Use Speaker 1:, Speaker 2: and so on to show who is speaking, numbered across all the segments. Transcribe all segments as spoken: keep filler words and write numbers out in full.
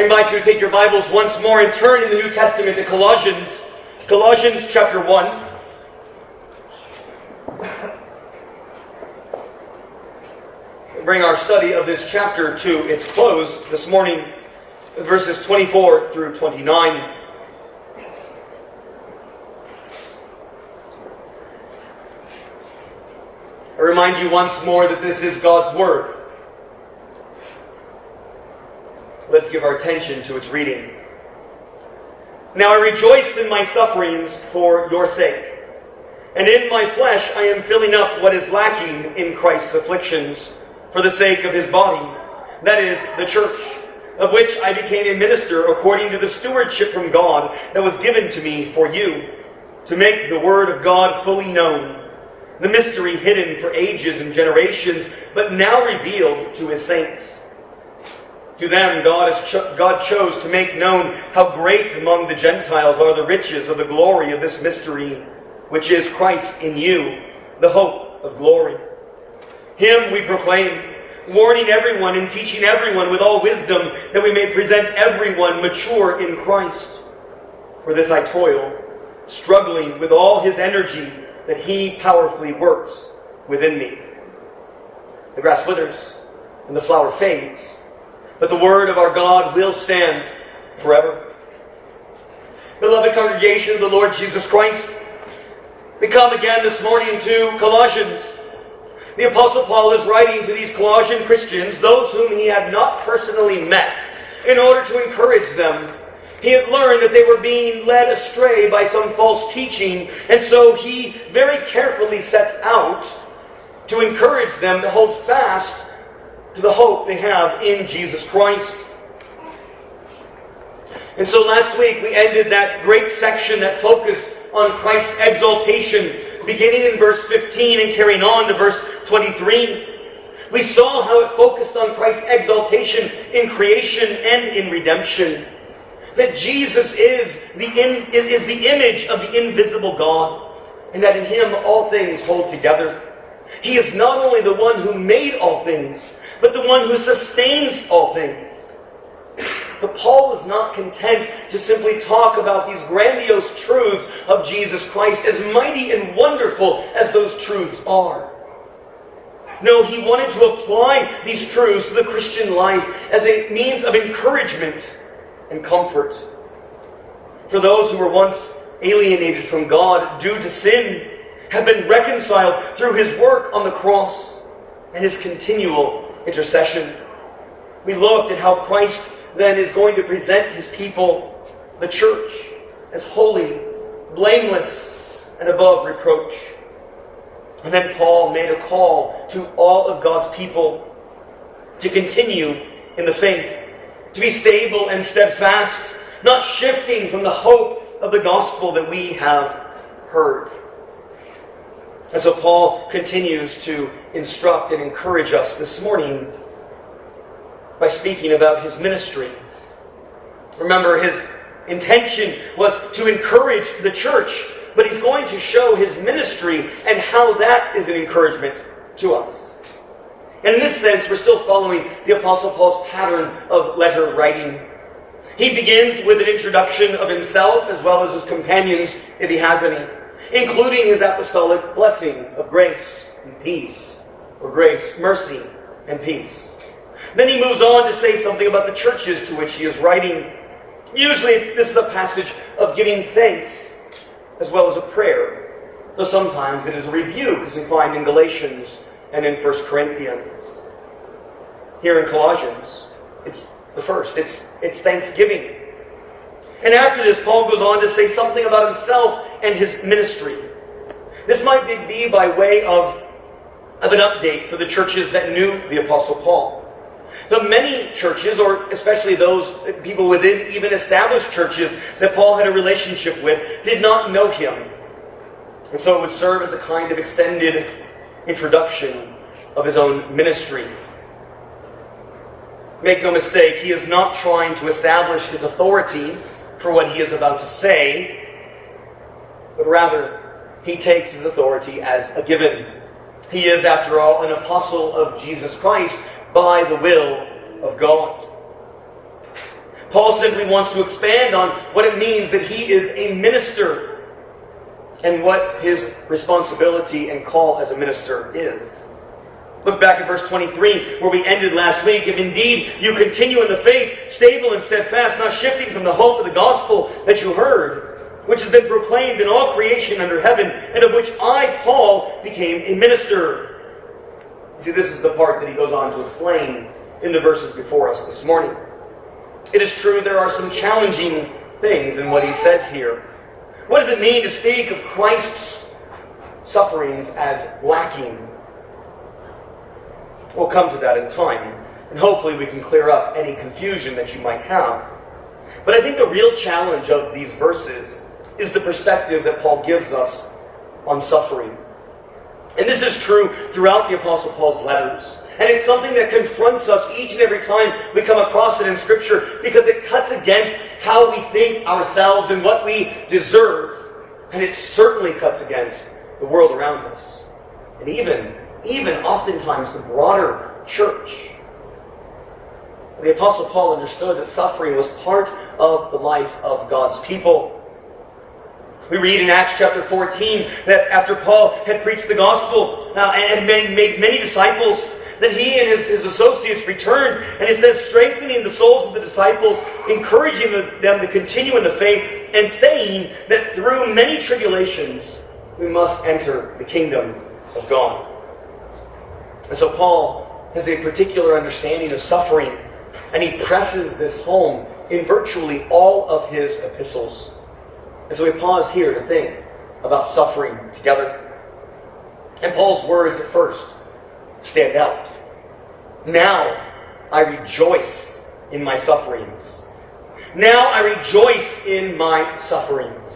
Speaker 1: I invite you to take your Bibles once more and turn in the New Testament to Colossians. Colossians chapter one. Bring our study of this chapter to its close this morning, verses twenty-four through twenty-nine. I remind you once more that this is God's Word. Let's give our attention to its reading. Now I rejoice in my sufferings for your sake, and in my flesh I am filling up what is lacking in Christ's afflictions for the sake of his body, that is, the church, of which I became a minister according to the stewardship from God that was given to me for you, to make the word of God fully known, the mystery hidden for ages and generations, but now revealed to his saints. To them God, has cho- God chose to make known how great among the Gentiles are the riches of the glory of this mystery, which is Christ in you, the hope of glory. Him we proclaim, warning everyone and teaching everyone with all wisdom, that we may present everyone mature in Christ. For this I toil, struggling with all his energy that he powerfully works within me. The grass withers and the flower fades, but the word of our God will stand forever. Beloved congregation of the Lord Jesus Christ, we come again this morning to Colossians. The Apostle Paul is writing to these Colossian Christians, those whom he had not personally met, in order to encourage them. He had learned that they were being led astray by some false teaching, and so he very carefully sets out to encourage them to hold fast to the hope they have in Jesus Christ. And so last week we ended that great section that focused on Christ's exaltation, beginning in verse fifteen and carrying on to verse twenty-three. We saw how it focused on Christ's exaltation in creation and in redemption. That Jesus is the, in, is the image of the invisible God, and that in him all things hold together. He is not only the one who made all things, but the one who sustains all things. But Paul was not content to simply talk about these grandiose truths of Jesus Christ, as mighty and wonderful as those truths are. No, he wanted to apply these truths to the Christian life as a means of encouragement and comfort. For those who were once alienated from God due to sin have been reconciled through his work on the cross and his continual intercession. We looked at how Christ then is going to present his people, the church, as holy, blameless, and above reproach. And then Paul made a call to all of God's people to continue in the faith, to be stable and steadfast, not shifting from the hope of the gospel that we have heard. And so Paul continues to instruct and encourage us this morning by speaking about his ministry. Remember, his intention was to encourage the church, but he's going to show his ministry and how that is an encouragement to us. And in this sense, we're still following the Apostle Paul's pattern of letter writing. He begins with an introduction of himself as well as his companions, if he has any, including his apostolic blessing of grace and peace, or grace, mercy, and peace. Then he moves on to say something about the churches to which he is writing. Usually this is a passage of giving thanks as well as a prayer, though sometimes it is a rebuke, as we find in Galatians and in First Corinthians. Here in Colossians, it's the first. It's, it's thanksgiving. And after this, Paul goes on to say something about himself and his ministry. This might be by way of, of an update for the churches that knew the Apostle Paul. But many churches, or especially those people within even established churches that Paul had a relationship with, did not know him. And so it would serve as a kind of extended introduction of his own ministry. Make no mistake, he is not trying to establish his authority for what he is about to say, but rather he takes his authority as a given. He is, after all, an apostle of Jesus Christ by the will of God. Paul simply wants to expand on what it means that he is a minister and what his responsibility and call as a minister is. Look back at verse twenty-three, where we ended last week. If indeed you continue in the faith, stable and steadfast, not shifting from the hope of the gospel that you heard, which has been proclaimed in all creation under heaven, and of which I, Paul, became a minister. See, this is the part that he goes on to explain in the verses before us this morning. It is true there are some challenging things in what he says here. What does it mean to speak of Christ's sufferings as lacking? We'll come to that in time, and hopefully we can clear up any confusion that you might have. But I think the real challenge of these verses is the perspective that Paul gives us on suffering. And this is true throughout the Apostle Paul's letters. And it's something that confronts us each and every time we come across it in Scripture, because it cuts against how we think ourselves and what we deserve. And it certainly cuts against the world around us. And even, even oftentimes the broader church. The Apostle Paul understood that suffering was part of the life of God's people. We read in Acts chapter fourteen that after Paul had preached the gospel uh, and made, made many disciples, that he and his, his associates returned, and it says, strengthening the souls of the disciples, encouraging them to continue in the faith, and saying that through many tribulations we must enter the kingdom of God. And so Paul has a particular understanding of suffering, and he presses this home in virtually all of his epistles. And so we pause here to think about suffering together. And Paul's words at first stand out. Now I rejoice in my sufferings. Now I rejoice in my sufferings.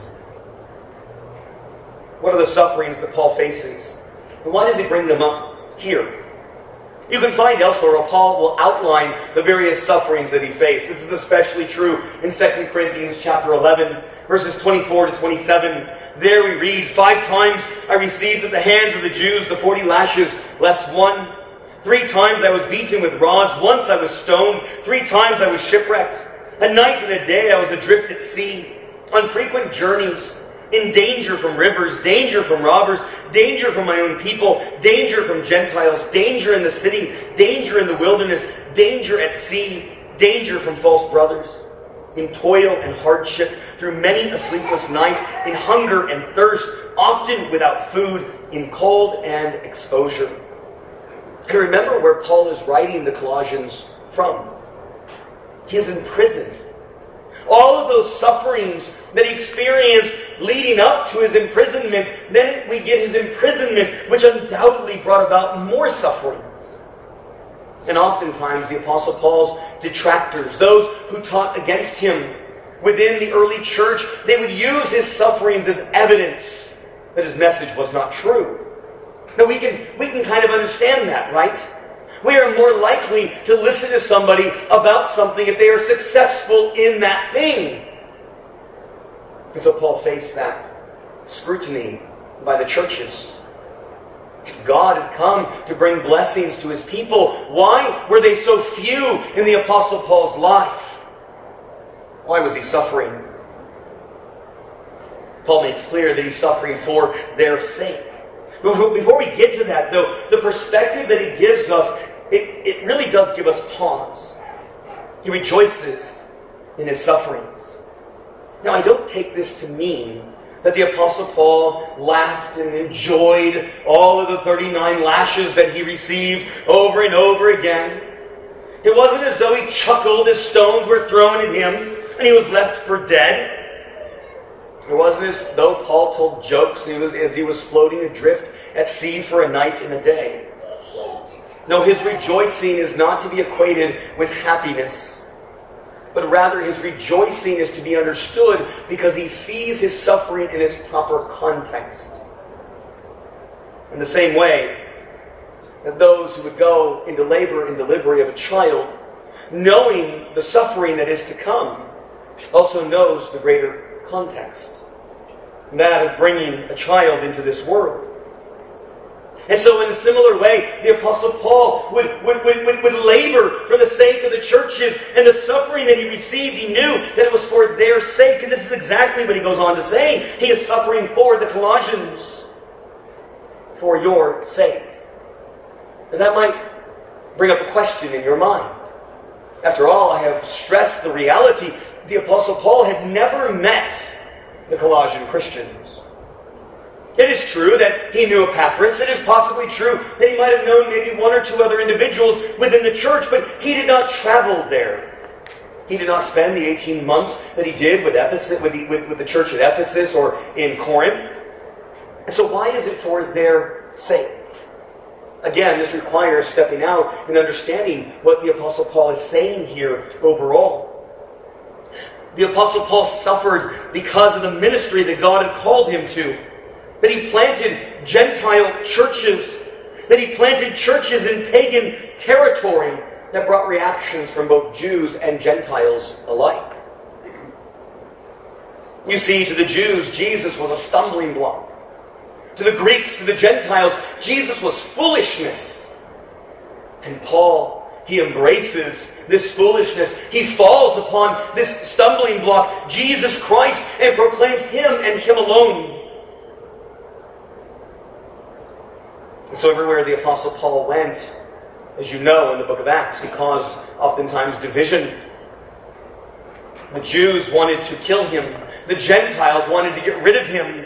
Speaker 1: What are the sufferings that Paul faces? And why does he bring them up here? You can find elsewhere where Paul will outline the various sufferings that he faced. This is especially true in Second Corinthians chapter eleven, verses twenty-four to twenty-seven. There we read, five times I received at the hands of the Jews the forty lashes, less one. Three times I was beaten with rods. Once I was stoned. Three times I was shipwrecked. A night and a day I was adrift at sea, on frequent journeys, in danger from rivers, danger from robbers, danger from my own people, danger from Gentiles, danger in the city, danger in the wilderness, danger at sea, danger from false brothers, in toil and hardship, through many a sleepless night, in hunger and thirst, often without food, in cold and exposure. And remember where Paul is writing the Colossians from. He is in prison. All of those sufferings that he experienced leading up to his imprisonment, then we get his imprisonment, which undoubtedly brought about more sufferings. And oftentimes the Apostle Paul's detractors, those who taught against him within the early church, they would use his sufferings as evidence that his message was not true. Now we can, we can kind of understand that, right? We are more likely to listen to somebody about something if they are successful in that thing. And so Paul faced that scrutiny by the churches. If God had come to bring blessings to his people, why were they so few in the Apostle Paul's life? Why was he suffering? Paul makes clear that he's suffering for their sake. Before we get to that, though, the perspective that he gives us, it, it really does give us pause. He rejoices in his sufferings. Now, I don't take this to mean that the Apostle Paul laughed and enjoyed all of the thirty-nine lashes that he received over and over again. It wasn't as though he chuckled as stones were thrown at him and he was left for dead. It wasn't as though Paul told jokes as he was floating adrift at sea for a night and a day. No, his rejoicing is not to be equated with happiness, but rather his rejoicing is to be understood because he sees his suffering in its proper context. In the same way that those who would go into labor and delivery of a child, knowing the suffering that is to come, also knows the greater context, that of bringing a child into this world. And so in a similar way, the Apostle Paul would, would, would, would, would labor for the sake of the churches, and the suffering that he received, he knew that it was for their sake. And this is exactly what he goes on to say. He is suffering for the Colossians, for your sake. And that might bring up a question in your mind. After all, I have stressed the reality. The Apostle Paul had never met the Colossian Christians. It is true that he knew Epaphras. It is possibly true that he might have known maybe one or two other individuals within the church, but he did not travel there. He did not spend the eighteen months that he did with Ephesus, with the, with, with the church at Ephesus or in Corinth. And so why is it for their sake? Again, this requires stepping out and understanding what the Apostle Paul is saying here overall. The Apostle Paul suffered because of the ministry that God had called him to. That he planted Gentile churches. That he planted churches in pagan territory that brought reactions from both Jews and Gentiles alike. You see, to the Jews, Jesus was a stumbling block. To the Greeks, to the Gentiles, Jesus was foolishness. And Paul, he embraces this foolishness. He falls upon this stumbling block, Jesus Christ, and proclaims Him and Him alone. And so everywhere the Apostle Paul went, as you know in the book of Acts, he caused oftentimes division. The Jews wanted to kill him. The Gentiles wanted to get rid of him.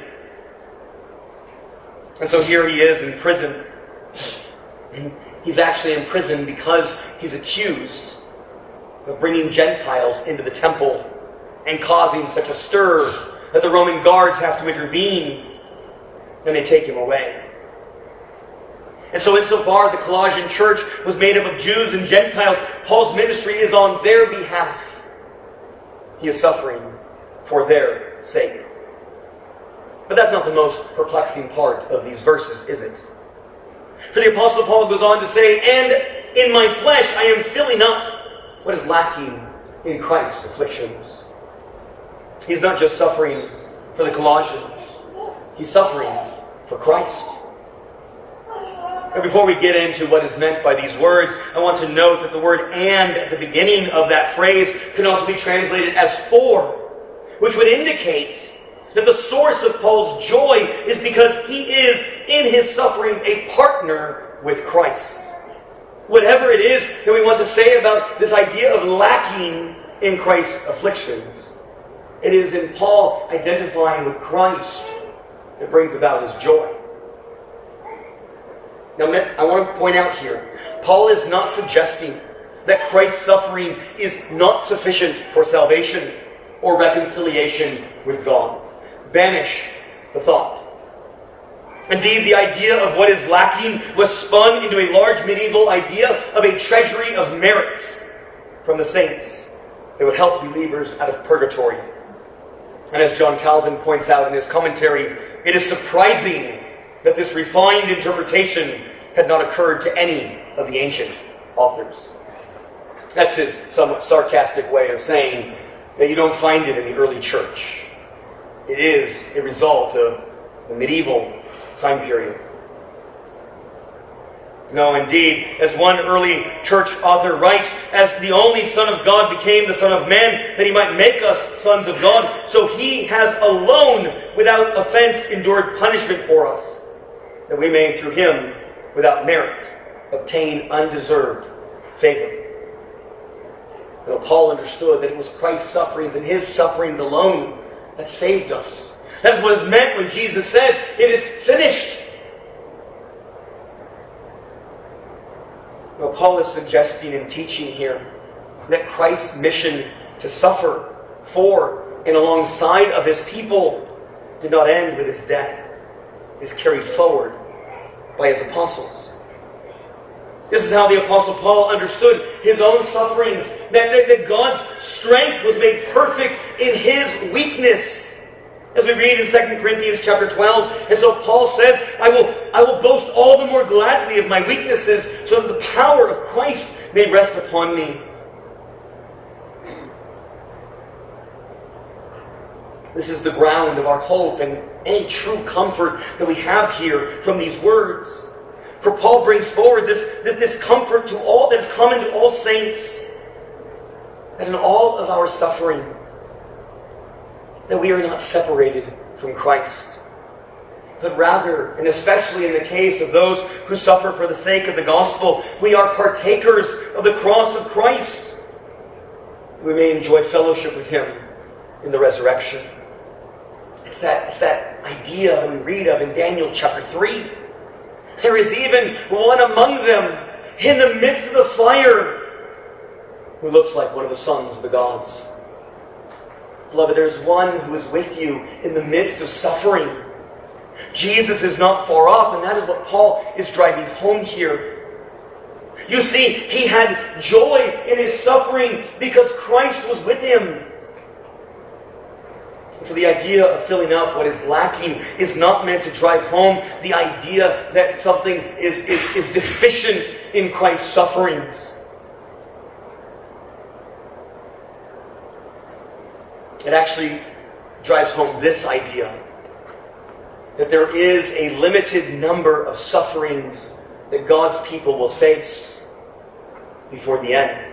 Speaker 1: And so here he is in prison. He's actually in prison because he's accused of bringing Gentiles into the temple and causing such a stir that the Roman guards have to intervene and they take him away. And so insofar the Colossian church was made up of Jews and Gentiles, Paul's ministry is on their behalf. He is suffering for their sake. But that's not the most perplexing part of these verses, is it? For the Apostle Paul goes on to say, and in my flesh I am filling up what is lacking in Christ's afflictions. He's not just suffering for the Colossians. He's suffering for Christ. And before we get into what is meant by these words, I want to note that the word and at the beginning of that phrase can also be translated as for, which would indicate that the source of Paul's joy is because he is, in his sufferings, a partner with Christ. Whatever it is that we want to say about this idea of lacking in Christ's afflictions, it is in Paul identifying with Christ that brings about his joy. Now, I want to point out here, Paul is not suggesting that Christ's suffering is not sufficient for salvation or reconciliation with God. Banish the thought. Indeed, the idea of what is lacking was spun into a large medieval idea of a treasury of merit from the saints that would help believers out of purgatory. And as John Calvin points out in his commentary, it is surprising that this refined interpretation had not occurred to any of the ancient authors. That's his somewhat sarcastic way of saying that you don't find it in the early church. It is a result of the medieval time period. No, indeed, as one early church author writes, as the only Son of God became the Son of Man, that he might make us sons of God, so he has alone, without offense, endured punishment for us, that we may, through him, without merit, obtain undeserved favor. Now, Paul understood that it was Christ's sufferings and his sufferings alone that saved us. That's what is meant when Jesus says, it is finished. Well, Paul is suggesting and teaching here that Christ's mission to suffer for and alongside of his people did not end with his death. It is carried forward by his apostles. This is how the Apostle Paul understood his own sufferings, that, that, that God's strength was made perfect in his weakness. As we read in Second Corinthians chapter twelve, and so Paul says, I will, I will boast all the more gladly of my weaknesses, so that the power of Christ may rest upon me. This is the ground of our hope and any true comfort that we have here from these words. For Paul brings forward this, this, this comfort to all that is common to all saints, that in all of our suffering, that we are not separated from Christ, but rather, and especially in the case of those who suffer for the sake of the gospel, we are partakers of the cross of Christ. We may enjoy fellowship with Him in the resurrection. It's that, it's that idea that we read of in Daniel chapter three. There is even one among them in the midst of the fire who looks like one of the sons of the gods. Beloved, there's one who is with you in the midst of suffering. Jesus is not far off, and that is what Paul is driving home here. You see, he had joy in his suffering because Christ was with him. So the idea of filling up what is lacking is not meant to drive home the idea that something is, is, is deficient in Christ's sufferings. It actually drives home this idea that there is a limited number of sufferings that God's people will face before the end.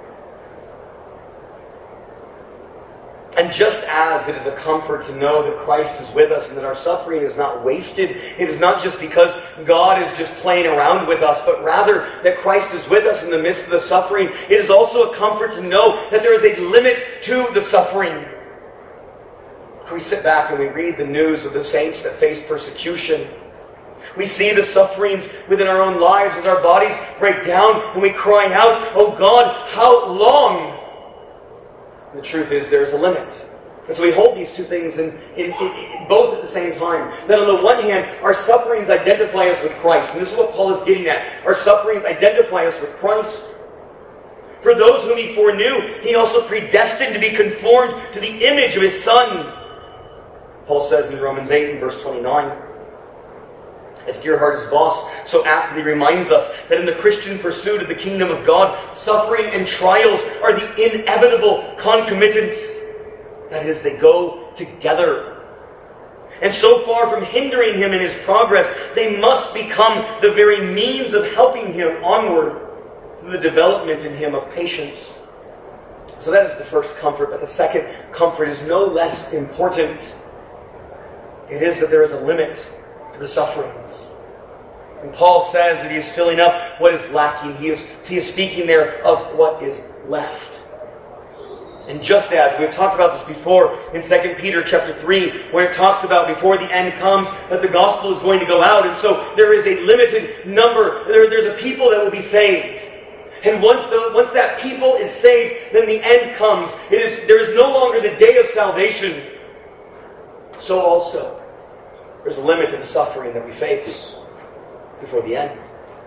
Speaker 1: And just as it is a comfort to know that Christ is with us and that our suffering is not wasted, it is not just because God is just playing around with us, but rather that Christ is with us in the midst of the suffering. It is also a comfort to know that there is a limit to the suffering. We sit back and we read the news of the saints that face persecution. We see the sufferings within our own lives as our bodies break down and we cry out, "Oh God, how long?" And the truth is there is a limit. And so we hold these two things in, in, in, in both at the same time. That on the one hand, our sufferings identify us with Christ. And this is what Paul is getting at. Our sufferings identify us with Christ. For those whom He foreknew, He also predestined to be conformed to the image of His Son. Paul says in Romans eight and verse twenty-nine, as Gerhard Voss so aptly reminds us, that in the Christian pursuit of the kingdom of God, suffering and trials are the inevitable concomitants. That is, they go together. And so far from hindering him in his progress, they must become the very means of helping him onward through the development in him of patience. So that is the first comfort. But the second comfort is no less important. It is that there is a limit to the sufferings. And Paul says that he is filling up what is lacking. He is, he is speaking there of what is left. And just as we've talked about this before in Second Peter chapter three, where it talks about before the end comes that the gospel is going to go out. And so there is a limited number. There, there's a people that will be saved. And once the, once that people is saved, then the end comes. It is, there is no longer the day of salvation. So also, there's a limit to the suffering that we face before the end.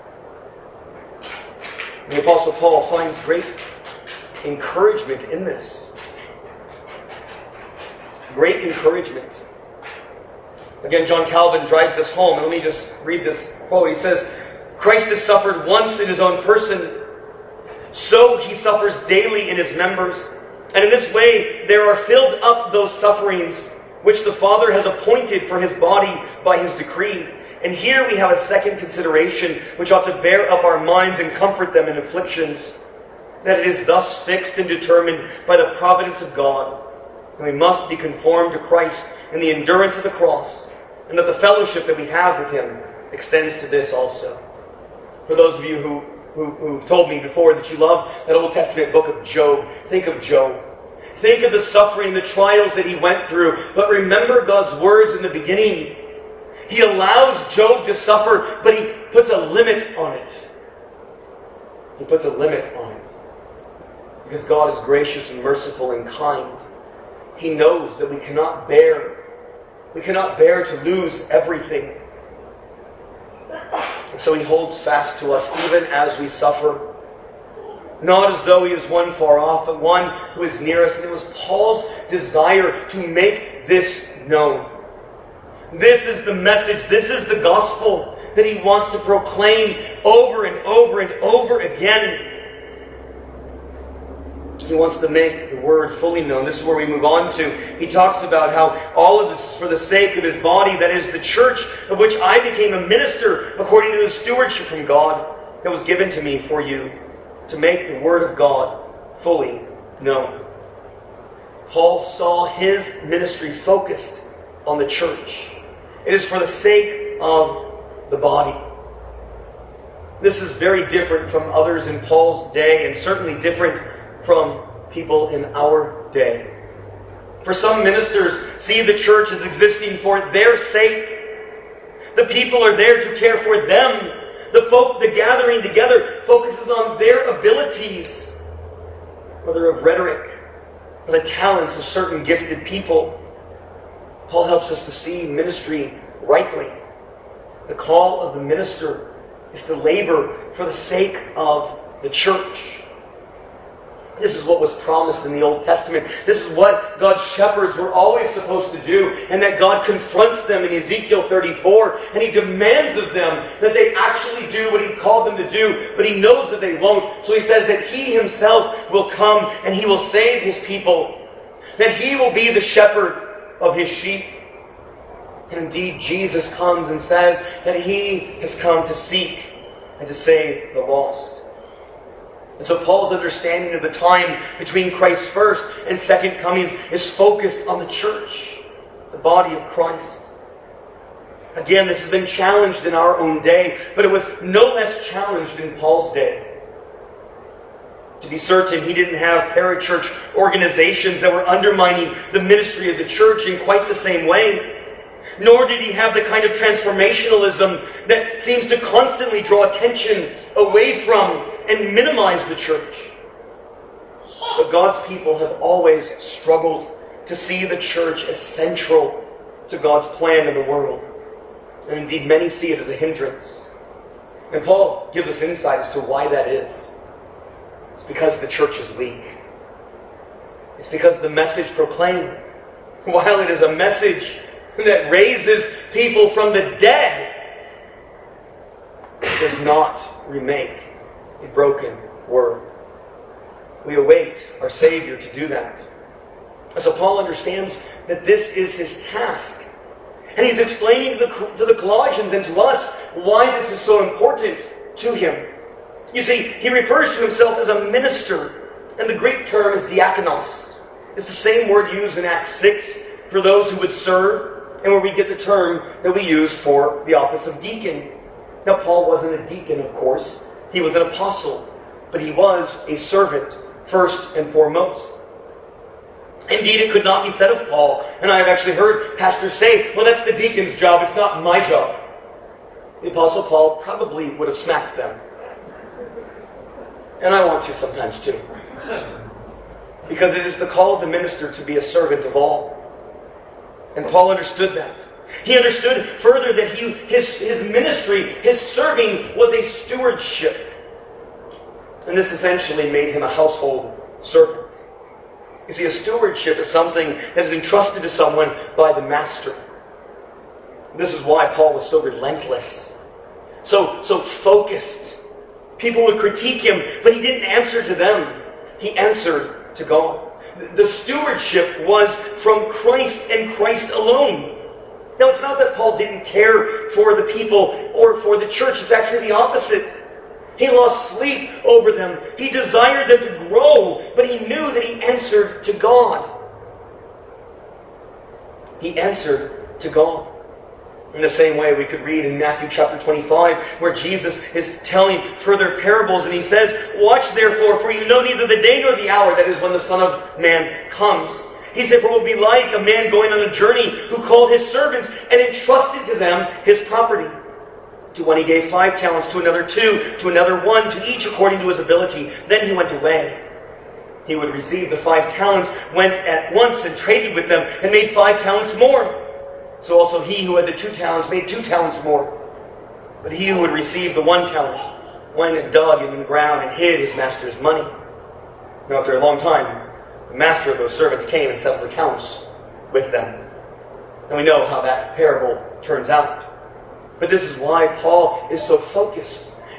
Speaker 1: And the Apostle Paul finds great encouragement in this. Great encouragement. Again, John Calvin drives this home. And let me just read this quote. He says, "Christ has suffered once in His own person, so He suffers daily in His members. And in this way there are filled up those sufferings which the Father has appointed for His body by His decree. And here we have a second consideration which ought to bear up our minds and comfort them in afflictions, that it is thus fixed and determined by the providence of God, and we must be conformed to Christ in the endurance of the cross, and that the fellowship that we have with Him extends to this also." For those of you who, who, who told me before that you love that Old Testament book of Job, think of Job. Think of the suffering, the trials that he went through. But remember God's words in the beginning. He allows Job to suffer, but He puts a limit on it. He puts a limit on it. Because God is gracious and merciful and kind. He knows that we cannot bear, we cannot bear to lose everything. And so He holds fast to us even as we suffer. Not as though He is one far off, but one who is near us. And it was Paul's desire to make this known. This is the message, this is the gospel that he wants to proclaim over and over and over again. He wants to make the word fully known. This is where we move on to. He talks about how all of this is for the sake of his body, that is the church, of which I became a minister according to the stewardship from God that was given to me for you, to make the word of God fully known. Paul saw his ministry focused on the church. It is for the sake of the body. This is very different from others in Paul's day, and certainly different from people in our day. For some ministers see the church as existing for their sake. The people are there to care for them. The folk, the gathering together focuses on their abilities, whether of rhetoric or the talents of certain gifted people. Paul helps us to see ministry rightly. The call of the minister is to labor for the sake of the church. This is what was promised in the Old Testament. This is what God's shepherds were always supposed to do, and that God confronts them in Ezekiel thirty-four, and He demands of them that they actually do what He called them to do, but He knows that they won't. So He says that He Himself will come and He will save His people, that He will be the shepherd of His sheep. And indeed, Jesus comes and says that He has come to seek and to save the lost. And so Paul's understanding of the time between Christ's first and second comings is focused on the church, the body of Christ. Again, this has been challenged in our own day, but it was no less challenged in Paul's day. To be certain, he didn't have parachurch organizations that were undermining the ministry of the church in quite the same way. Nor did he have the kind of transformationalism that seems to constantly draw attention away from and minimize the church. But God's people have always struggled to see the church as central to God's plan in the world. And indeed, many see it as a hindrance. And Paul gives us insight as to why that is. It's because the church is weak. It's because the message proclaimed, while it is a message that raises people from the dead, it does not remake a broken word. We await our Savior to do that. And so Paul understands that this is his task. And he's explaining to the, to the Colossians and to us why this is so important to him. You see, he refers to himself as a minister, and the Greek term is diakonos. It's the same word used in Acts six for those who would serve, and where we get the term that we use for the office of deacon. Now, Paul wasn't a deacon, of course. He was an apostle. But he was a servant, first and foremost. Indeed, it could not be said of Paul. And I have actually heard pastors say, well, that's the deacon's job, it's not my job. The Apostle Paul probably would have smacked them. And I want to sometimes too. Because it is the call of the minister to be a servant of all. And Paul understood that. He understood further that he, his, his ministry, his serving, was a stewardship. And this essentially made him a household servant. You see, a stewardship is something that is entrusted to someone by the master. This is why Paul was so relentless, so, so focused. People would critique him, but he didn't answer to them. He answered to God. The stewardship was from Christ and Christ alone. Now, it's not that Paul didn't care for the people or for the church. It's actually the opposite. He lost sleep over them. He desired them to grow, but he knew that he answered to God. He answered to God. In the same way, we could read in Matthew chapter twenty-five, where Jesus is telling further parables, and he says, watch therefore, for you know neither the day nor the hour, that is when the Son of Man comes. He said, for it will be like a man going on a journey who called his servants and entrusted to them his property. To one he gave five talents, to another two, to another one, to each according to his ability. Then he went away. He who had received the five talents went at once and traded with them and made five talents more. So also he who had the two talents made two talents more. But he who had received the one talent went and dug in the ground and hid his master's money. Now after a long time, the master of those servants came and settled accounts with them. And we know how that parable turns out. But this is why Paul is so focused.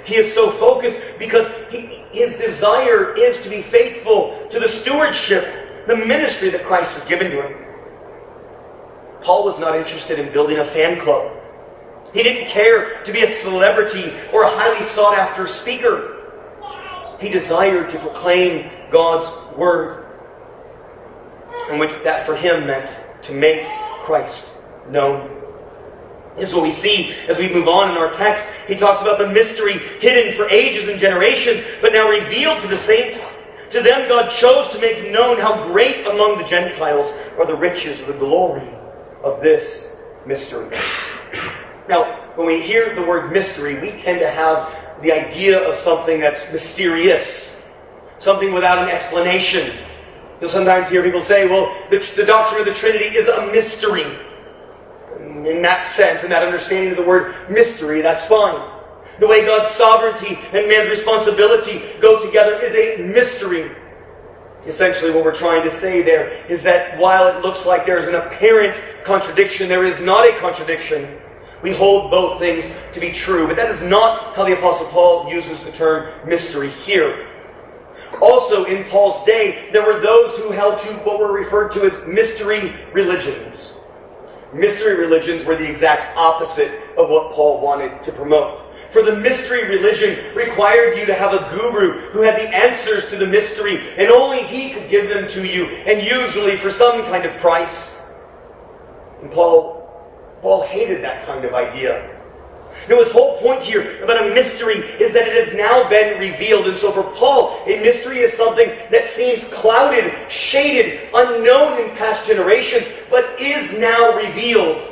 Speaker 1: he is so focused because he, his desire is to be faithful to the stewardship, the ministry that Christ has given to him. Paul was not interested in building a fan club. He didn't care to be a celebrity or a highly sought-after speaker. He desired to proclaim God's word. And which that for him meant to make Christ known. This is what we see as we move on in our text. He talks about the mystery hidden for ages and generations, but now revealed to the saints. To them God chose to make known how great among the Gentiles are the riches of the glory of this mystery. Now, when we hear the word mystery, we tend to have the idea of something that's mysterious, something without an explanation. You'll sometimes hear people say, well, the, the doctrine of the Trinity is a mystery. In that sense, in that understanding of the word mystery, that's fine. The way God's sovereignty and man's responsibility go together is a mystery. Essentially, what we're trying to say there is that while it looks like there's an apparent contradiction, there is not a contradiction. We hold both things to be true, but that is not how the Apostle Paul uses the term mystery here. Also, in Paul's day, there were those who held to what were referred to as mystery religions. Mystery religions were the exact opposite of what Paul wanted to promote. For the mystery religion required you to have a guru who had the answers to the mystery, and only he could give them to you, and usually for some kind of price. And Paul, Paul hated that kind of idea. Now, his whole point here about a mystery is that it has now been revealed. And so for Paul, a mystery is something that seems clouded, shaded, unknown in past generations, but is now revealed.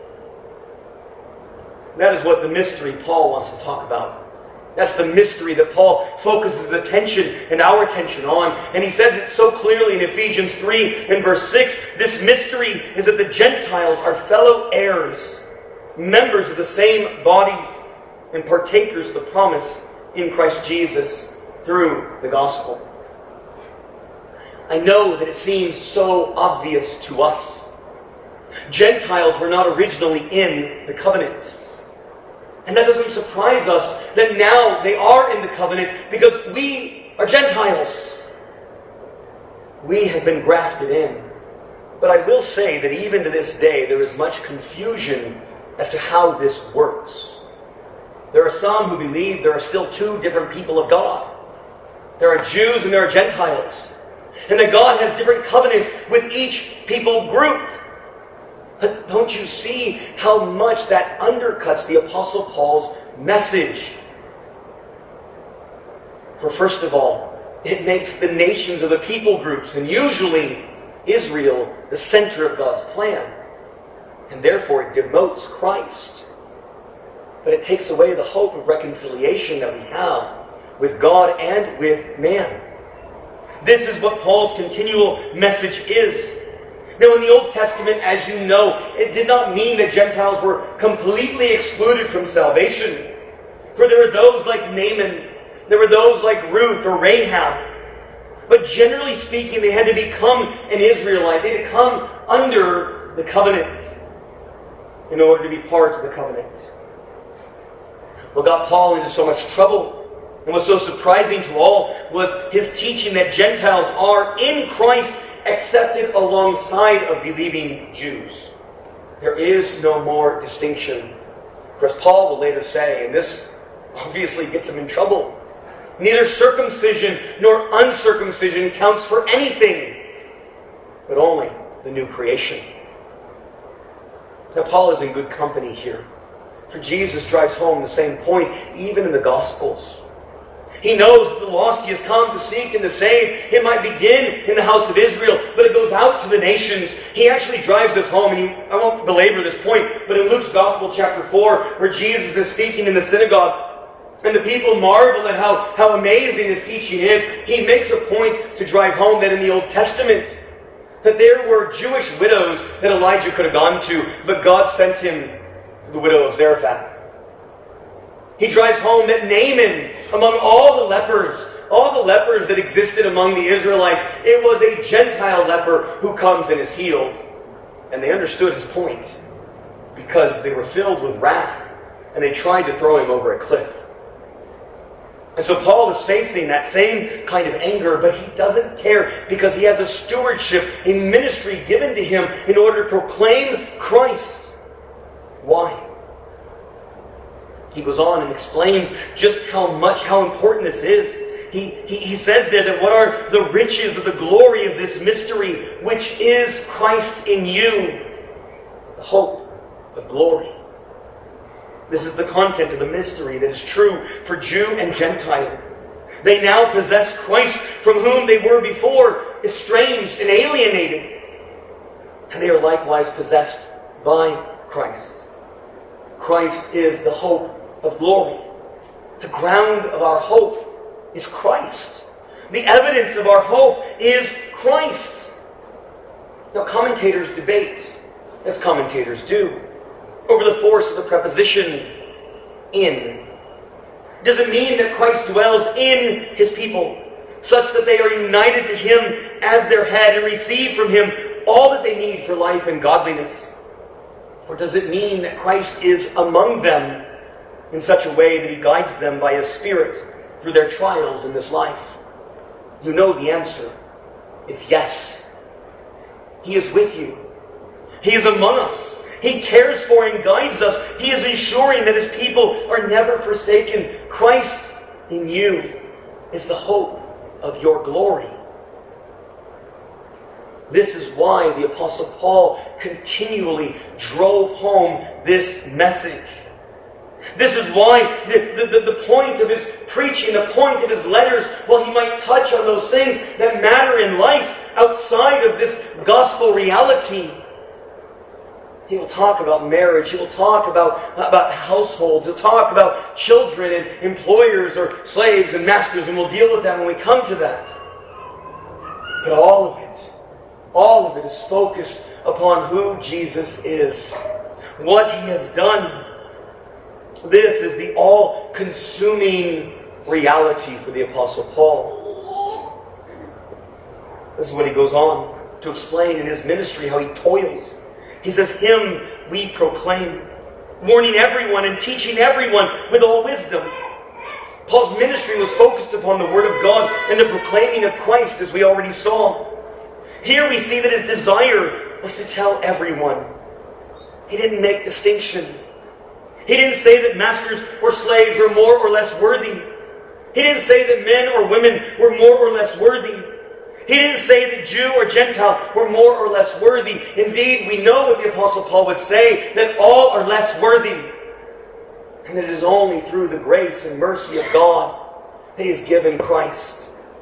Speaker 1: That is what the mystery Paul wants to talk about. That's the mystery that Paul focuses attention and our attention on. And he says it so clearly in Ephesians three and verse six. This mystery is that the Gentiles are fellow heirs, members of the same body, and partakers of the promise in Christ Jesus through the gospel. I know that it seems so obvious to us. Gentiles were not originally in the covenant. And that doesn't surprise us that now they are in the covenant because we are Gentiles. We have been grafted in. But I will say that even to this day there is much confusion as to how this works. There are some who believe there are still two different people of God. There are Jews and there are Gentiles. And that God has different covenants with each people group. But don't you see how much that undercuts the Apostle Paul's message? For first of all, it makes the nations of the people groups, and usually Israel, the center of God's plan. And therefore it demotes Christ. But it takes away the hope of reconciliation that we have with God and with man. This is what Paul's continual message is. Now, in the Old Testament, as you know, it did not mean that Gentiles were completely excluded from salvation. For there were those like Naaman, there were those like Ruth or Rahab. But generally speaking, they had to become an Israelite. They had to come under the covenant in order to be part of the covenant. What got Paul into so much trouble and was so surprising to all was his teaching that Gentiles are in Christ accepted alongside of believing Jews. There is no more distinction. Of course, Paul will later say, and this obviously gets him in trouble, neither circumcision nor uncircumcision counts for anything, but only the new creation. Now, Paul is in good company here, for Jesus drives home the same point, even in the Gospels. He knows that the lost he has come to seek and to save. It might begin in the house of Israel, but it goes out to the nations. He actually drives this home, and he, I won't belabor this point, but in Luke's Gospel, chapter four, where Jesus is speaking in the synagogue, and the people marvel at how, how amazing his teaching is, he makes a point to drive home that in the Old Testament, that there were Jewish widows that Elijah could have gone to, but God sent him to the widow of Zarephath. He drives home that Naaman, among all the lepers, all the lepers that existed among the Israelites, it was a Gentile leper who comes and is healed. And they understood his point because they were filled with wrath and they tried to throw him over a cliff. And so Paul is facing that same kind of anger, but he doesn't care because he has a stewardship, a ministry given to him in order to proclaim Christ. Why? He goes on and explains just how much, how important this is. He, he, he says there that what are the riches of the glory of this mystery, which is Christ in you, the hope of glory. This is the content of the mystery that is true for Jew and Gentile. They now possess Christ from whom they were before estranged and alienated. And they are likewise possessed by Christ. Christ is the hope of glory. The ground of our hope is Christ. The evidence of our hope is Christ. Now, commentators debate, as commentators do, over the force of the preposition in. Does it mean that Christ dwells in His people, such that they are united to Him as their head and receive from Him all that they need for life and godliness? Or does it mean that Christ is among them in such a way that He guides them by His Spirit through their trials in this life? You know the answer. It's yes. He is with you. He is among us. He cares for and guides us. He is ensuring that His people are never forsaken. Christ in you is the hope of your glory. This is why the Apostle Paul continually drove home this message. This is why the, the, the point of his preaching, the point of his letters, while he might touch on those things that matter in life outside of this gospel reality, he will talk about marriage. He will talk about, about households. He'll talk about children and employers or slaves and masters, and we'll deal with that when we come to that. But all of it, all of it is focused upon who Jesus is, what He has done. This is the all-consuming reality for the Apostle Paul. This is what he goes on to explain in his ministry, how he toils. He says, Him we proclaim, warning everyone and teaching everyone with all wisdom. Paul's ministry was focused upon the Word of God and the proclaiming of Christ, as we already saw. Here we see that his desire was to tell everyone. He didn't make distinction. He didn't say that masters or slaves were more or less worthy. He didn't say that men or women were more or less worthy. He didn't say that Jew or Gentile were more or less worthy. Indeed, we know what the Apostle Paul would say, that all are less worthy. And that it is only through the grace and mercy of God that He has given Christ.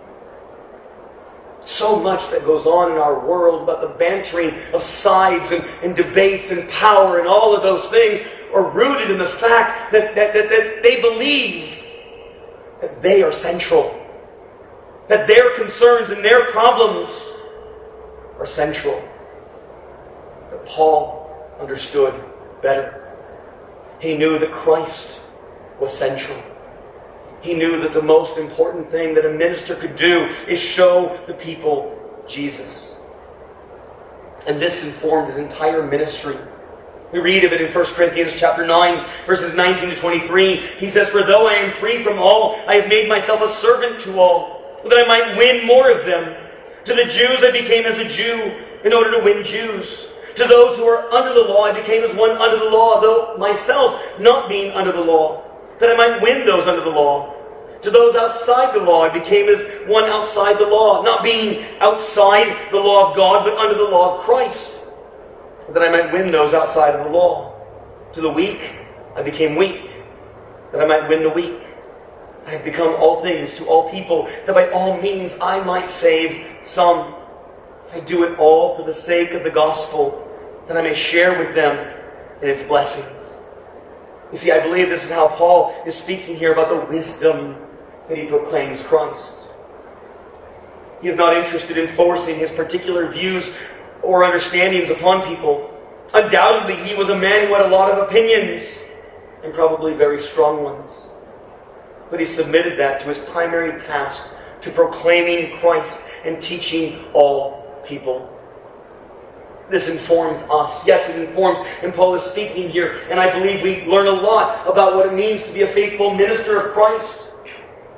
Speaker 1: So much that goes on in our world about the bantering of sides and, and debates and power and all of those things are rooted in the fact that, that, that, that they believe that they are central. That their concerns and their problems are central. But Paul understood better. He knew that Christ was central. He knew that the most important thing that a minister could do is show the people Jesus. And this informed his entire ministry. We read of it in First Corinthians chapter nine, verses nineteen to twenty-three. He says, For though I am free from all, I have made myself a servant to all, that I might win more of them. To the Jews I became as a Jew, in order to win Jews. To those who are under the law I became as one under the law, though myself not being under the law, that I might win those under the law. To those outside the law I became as one outside the law, not being outside the law of God, but under the law of Christ, that I might win those outside of the law. To the weak I became weak, that I might win the weak. I have become all things to all people, that by all means I might save some. I do it all for the sake of the gospel, that I may share with them in its blessings. You see, I believe this is how Paul is speaking here about the wisdom that he proclaims Christ. He is not interested in forcing his particular views or understandings upon people. Undoubtedly, he was a man who had a lot of opinions, and probably very strong ones. But he submitted that to his primary task, to proclaiming Christ and teaching all people. This informs us. Yes, it informs, and Paul is speaking here, and I believe we learn a lot about what it means to be a faithful minister of Christ.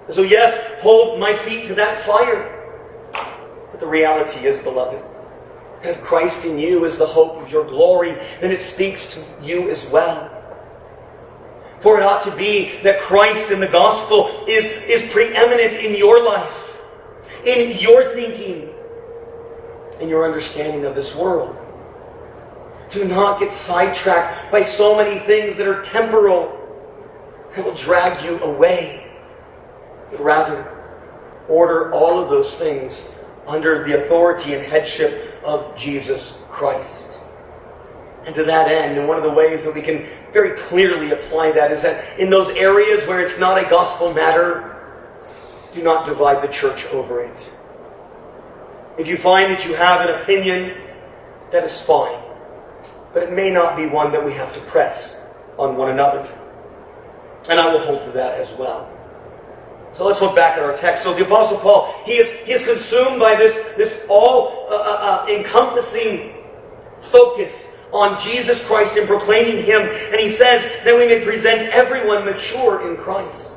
Speaker 1: So yes, hold my feet to that fire. But the reality is, beloved, that if Christ in you is the hope of your glory, then it speaks to you as well. For it ought to be that Christ in the gospel is, is preeminent in your life, in your thinking, in your understanding of this world. Do not get sidetracked by so many things that are temporal that will drag you away. But rather, order all of those things under the authority and headship of Jesus Christ. And to that end, and one of the ways that we can very clearly apply that is that in those areas where it's not a gospel matter, do not divide the church over it. If you find that you have an opinion, that is fine. But it may not be one that we have to press on one another. And I will hold to that as well. So let's look back at our text. So the Apostle Paul, he is, he is consumed by this, this all-encompassing uh, uh, focus on Jesus Christ and proclaiming Him. And he says that we may present everyone mature in Christ.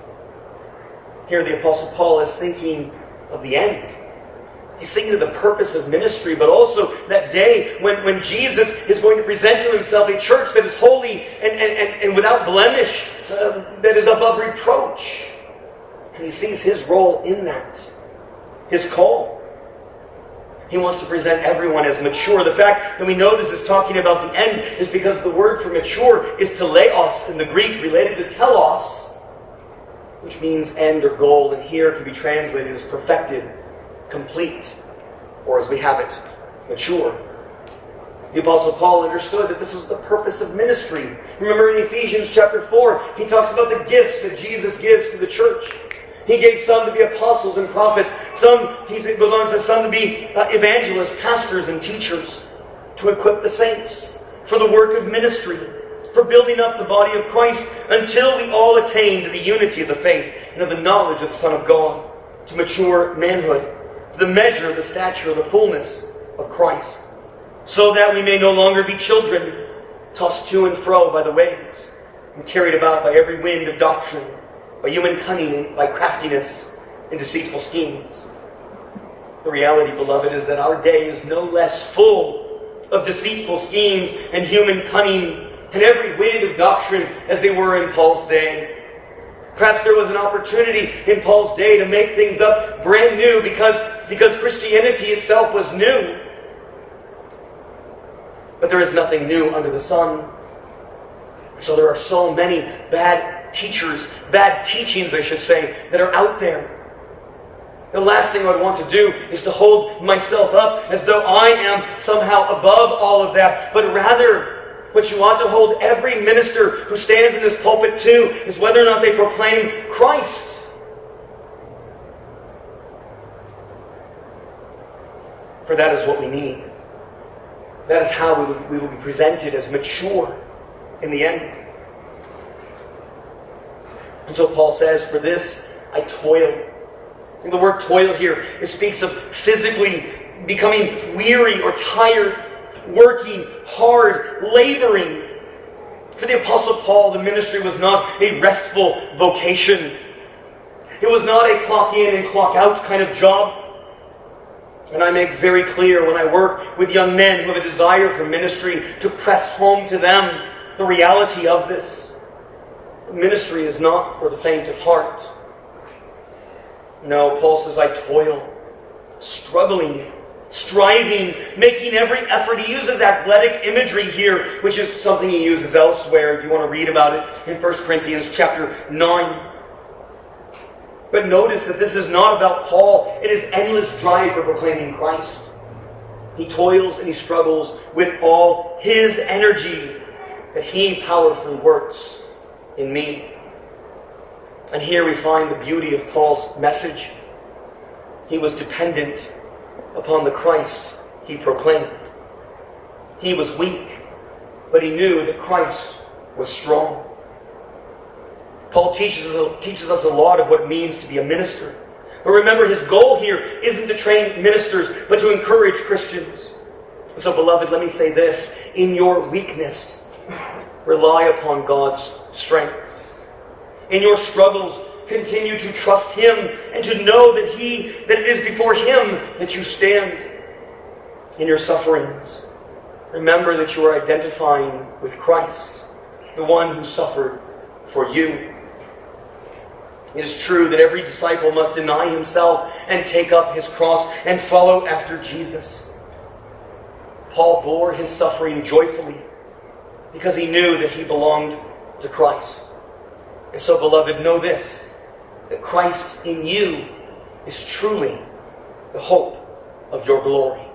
Speaker 1: Here the Apostle Paul is thinking of the end. He's thinking of the purpose of ministry, but also that day when, when Jesus is going to present to Himself a church that is holy and, and, and, and without blemish, uh, that is above reproach. And he sees his role in that, his call. He wants to present everyone as mature. The fact that we know this is talking about the end is because the word for mature is teleos in the Greek, related to telos, which means end or goal, and here can be translated as perfected, complete, or as we have it, mature. The Apostle Paul understood that this was the purpose of ministry. Remember in Ephesians chapter four, he talks about the gifts that Jesus gives to the church. He gave some to be apostles and prophets. Some, he goes on and says, some to be uh, evangelists, pastors, and teachers, to equip the saints for the work of ministry, for building up the body of Christ until we all attain to the unity of the faith and of the knowledge of the Son of God, to mature manhood, to the measure of the stature of the fullness of Christ, so that we may no longer be children, tossed to and fro by the waves, and carried about by every wind of doctrine, by human cunning, by craftiness and deceitful schemes. The reality, beloved, is that our day is no less full of deceitful schemes and human cunning and every wind of doctrine as they were in Paul's day. Perhaps there was an opportunity in Paul's day to make things up brand new because, because Christianity itself was new. But there is nothing new under the sun. So there are so many bad teachers, bad teachings, I should say, that are out there. The last thing I would want to do is to hold myself up as though I am somehow above all of that, but rather what you ought to hold every minister who stands in this pulpit to is whether or not they proclaim Christ. For that is what we need. That is how we will, we will be presented as mature in the end. And so Paul says, for this I toil. And the word toil here, it speaks of physically becoming weary or tired, working hard, laboring. For the Apostle Paul, the ministry was not a restful vocation. It was not a clock in and clock out kind of job. And I make very clear when I work with young men who have a desire for ministry to press home to them the reality of this. Ministry is not for the faint of heart. No, Paul says, I toil, struggling, striving, making every effort. He uses athletic imagery here, which is something he uses elsewhere, if you want to read about it in First Corinthians chapter nine. But notice that this is not about Paul and his endless drive for proclaiming Christ. He toils and he struggles with all his energy that he powerfully works in me. And here we find the beauty of Paul's message. He was dependent upon the Christ he proclaimed. He was weak, but he knew that Christ was strong. Paul teaches us, teaches us a lot of what it means to be a minister. But remember, his goal here isn't to train ministers, but to encourage Christians. So, beloved, let me say this. In your weakness, rely upon God's strength. In your struggles, continue to trust Him and to know that He, that it is before Him that you stand in your sufferings. Remember that you are identifying with Christ, the one who suffered for you. It is true that every disciple must deny himself and take up his cross and follow after Jesus. Paul bore his suffering joyfully because he knew that he belonged to Christ. And so, beloved, know this, that Christ in you is truly the hope of your glory.